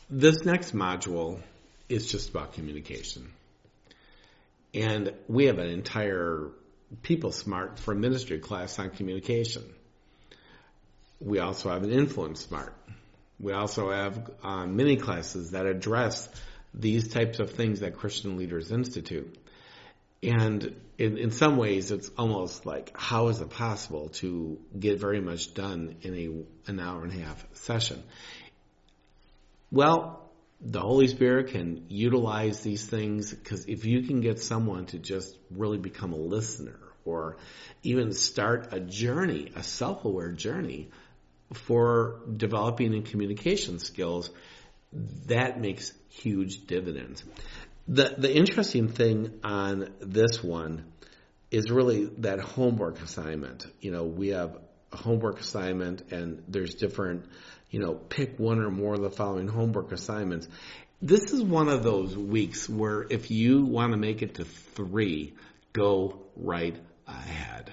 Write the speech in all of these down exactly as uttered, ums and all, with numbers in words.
This next module is just about communication. And we have an entire People Smart for Ministry class on communication. We also have an Influence Smart. We also have uh, mini classes that address these types of things that Christian Leaders Institute. And in, in some ways, it's almost like, how is it possible to get very much done in a an hour and a half session? Well, the Holy Spirit can utilize these things, because if you can get someone to just really become a listener, or even start a journey, a self-aware journey for developing in communication skills, that makes huge dividends. The the interesting thing on this one is really that homework assignment. You know, we have a homework assignment, and there's different, you know, pick one or more of the following homework assignments. This is one of those weeks where if you want to make it to three, go right ahead.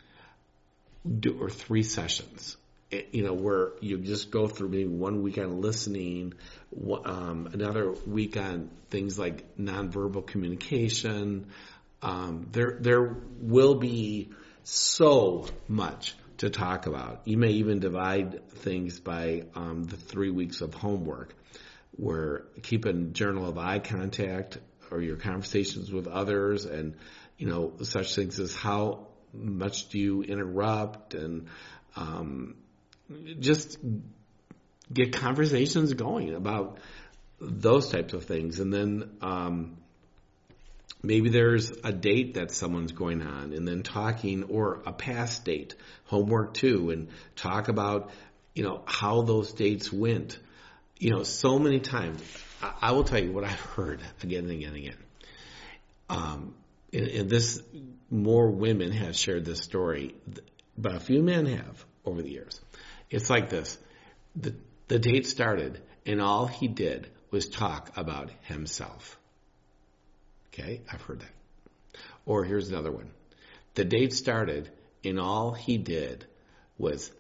Do, or three sessions. You know, where you just go through maybe one week on listening, um, another week on things like nonverbal communication. Um, there, there will be so much to talk about. You may even divide things by um, the three weeks of homework, where keep a journal of eye contact or your conversations with others, and you know, such things as how much do you interrupt, and um, just get conversations going about those types of things. And then um, maybe there's a date that someone's going on, and then talking, or a past date, homework too, and talk about, you know, how those dates went. You know, so many times, I, I will tell you what I've heard again and again and again. Um, and, and this, more women have shared this story, but a few men have over the years. It's like this. The, the date started, and all he did was talk about himself. Okay, I've heard that. Or here's another one. The date started, and all he did was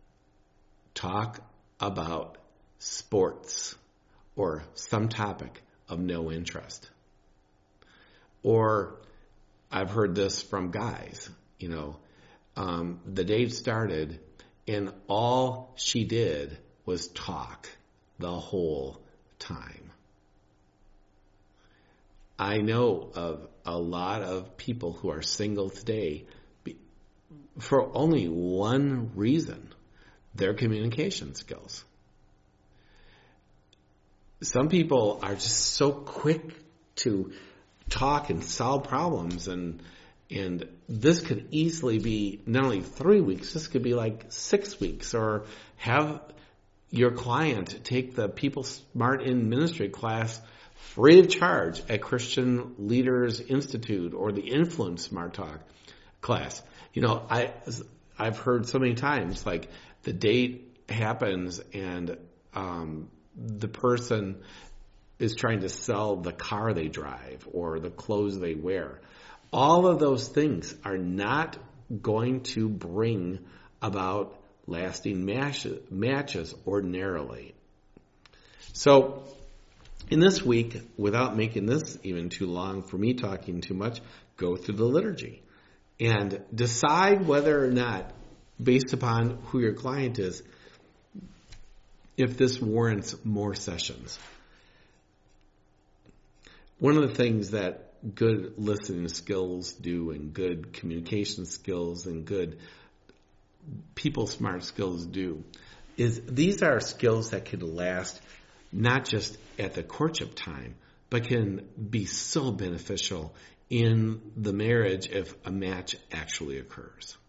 talk about sports or some topic of no interest. Or I've heard this from guys, you know, um, the date started, and all she did was talk the whole time. I know of a lot of people who are single today for only one reason: their communication skills. Some people are just so quick to talk and solve problems, and and this could easily be not only three weeks, this could be like six weeks, or have your client take the People Smart in Ministry class free of charge at Christian Leaders Institute, or the Influence Smart Talk class. You know, I, I've heard so many times, like, the date happens, and um, the person is trying to sell the car they drive or the clothes they wear. All of those things are not going to bring about lasting matches, matches ordinarily. So in this week, without making this even too long for me talking too much, go through the liturgy and decide whether or not, based upon who your client is, if this warrants more sessions. One of the things that good listening skills do, and good communication skills, and good people smart skills do, is these are skills that can last not just at the courtship time, but can be so beneficial in the marriage if a match actually occurs.